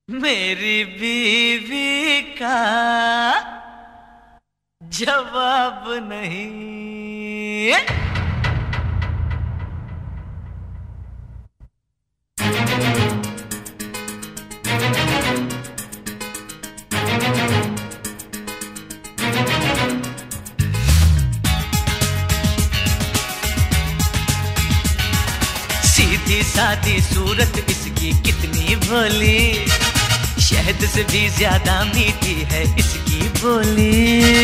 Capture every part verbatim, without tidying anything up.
मेरी बीवी का जवाब नहीं। सीधी सादी सूरत इसकी कितनी भोली, शहद से भी ज्यादा मीठी है इसकी बोली।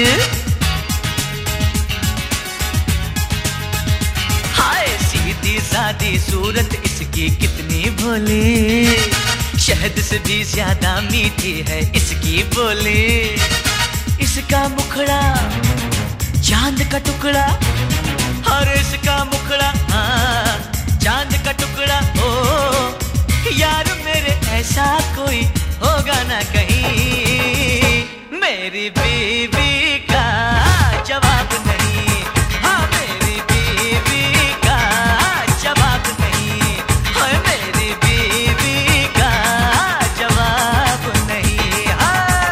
हाय सीधी सादी सूरत इसकी कितनी भोली, शहद से भी ज्यादा मीठी है इसकी बोली। इसका मुखड़ा चांद का टुकड़ा, और इसका मुखड़ा हाँ चांद का टुकड़ा। ओ यार मेरे ऐसा कोई होगा ना कहीं, मेरी बीवी का जवाब नहीं। हाँ मेरी बीवी का जवाब नहीं, हाँ मेरी बीवी का जवाब नहीं। हाँ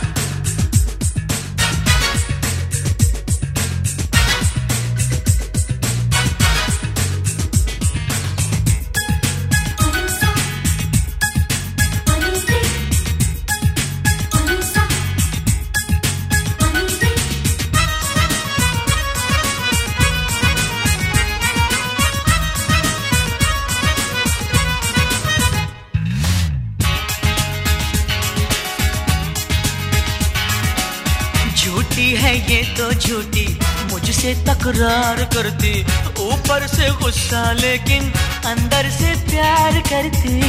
झूठी है ये तो झूठी, मुझसे तकरार करती, ऊपर से गुस्सा लेकिन अंदर से प्यार करती।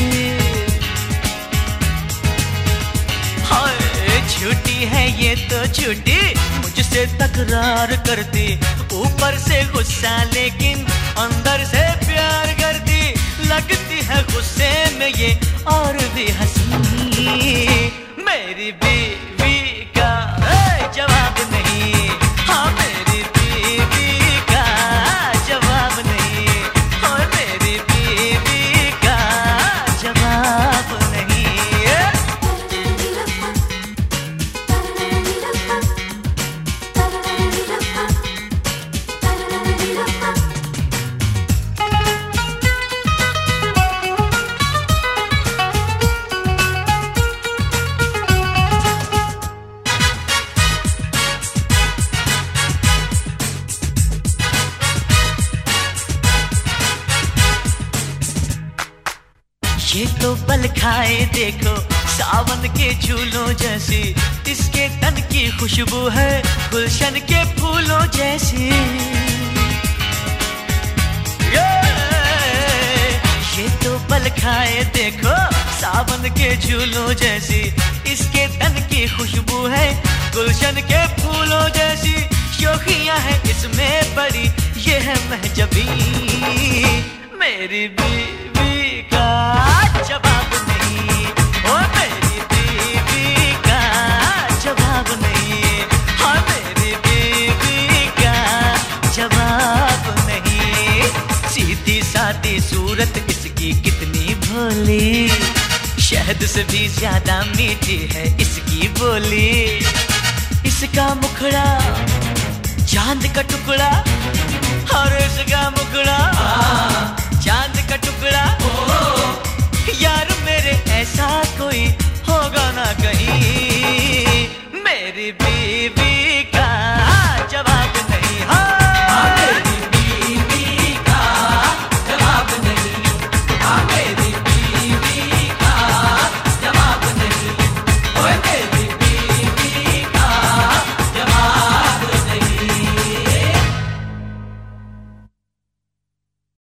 हाय झूठी है ये तो झूठी, मुझसे तकरार करती, ऊपर से गुस्सा लेकिन अंदर से प्यार करती। लगती है गुस्से में ये और भी हंसी, मेरी बीवी का जवाब नहीं। हाँ मेरी बीवी का जवाब नहीं, और मेरी बीवी का जवाब नहीं। ये तो पल खाए देखो सावन के झूलों जैसी, इसके तन की खुशबू है गुलशन के फूलों जैसी। ये, ये तो पल खाए देखो सावन के झूलों जैसी, इसके तन की खुशबू है गुलशन के फूलों जैसी। शोखियां है इसमें बड़ी, ये है महजबी, मेरी बीवी का जवाब नहीं। ओ मेरी बीवी का जवाब नहीं, हाँ मेरी बीवी का जवाब नहीं। सीधी सादी सूरत इसकी कितनी भोली, शहद से भी ज्यादा मीठी है इसकी बोली। इसका मुखड़ा चांद का टुकड़ा, और इसका मुखड़ा चांद का टुकड़ा। यार मेरे ऐसा कोई होगा ना कहीं, मेरी बीवी